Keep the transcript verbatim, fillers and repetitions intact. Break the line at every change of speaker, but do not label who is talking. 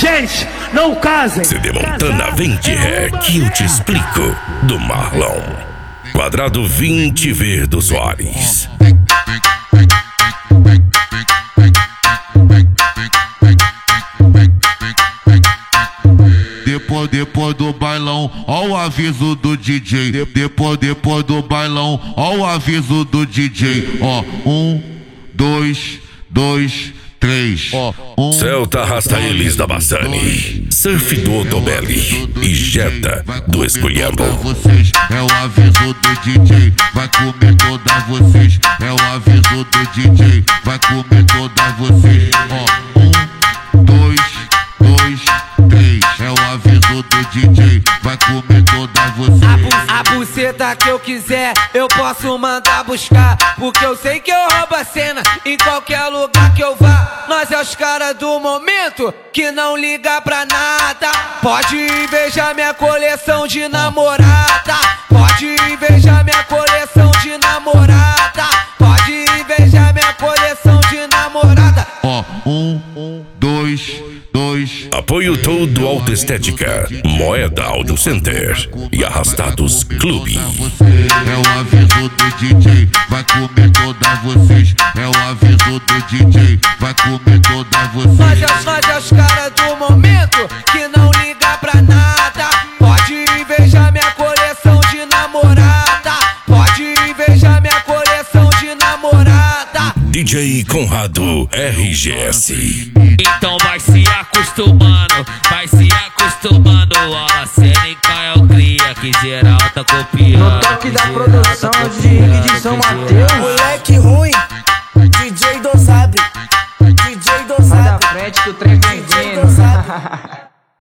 gente, não casem.
C D Montana vem de ré que eu te explico. Do Marlon. Quadrado vinte Verdo Soares.
Depois, depois do bailão, ó o aviso do D J. Depois, depois do bailão, ó o aviso do D J. Ó, um, dois, dois, três. Ó, um.
Celta arrasta eles da Bassani. Surf do Otobelli e Jetta do Esculhambo.
É o aviso do D J, vai comer todas vocês. É o aviso do D J, vai comer todas vocês. Ó, um, dois, dois, três. É o aviso do D J, vai comer todas vocês.
A, bu a buceta que eu quiser, eu posso mandar buscar, porque eu sei que eu roubo a cena em qualquer lugar que eu vá. Nós é os caras do momento que não liga pra nada. Pode invejar minha coleção de namorada. Pode invejar minha coleção de namorada. Pode invejar minha coleção de namorada.
Ó, um, dois, dois.
Apoio todo Auto Estética, Moeda Audio Center e Arrastados Clube.
É o aviso do D J, vai comer todas vocês. É o aviso do D J, vai comer todas vocês.
Nós é, nós é os caras do momento que não liga pra nada. Pode invejar minha coleção de namorada. Pode invejar minha coleção de namorada.
D J Conrado R G S.
Então vai se acostumando, vai se acostumando. A cênica é o cria que geral tá copiando.
No toque da produção de Rig de São Mateus.
Moleque ruim, D J Dosabre, D J Dosabre.
Sai da frente que o trem vem vindo.